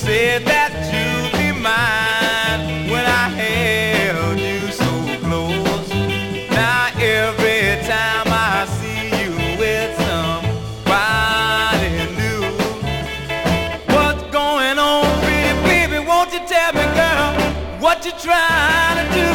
said that you'd be mine when I held you so close. Now every time I see you with somebody new, what's going on, pretty baby? Won't you tell me, girl, what you trying to do?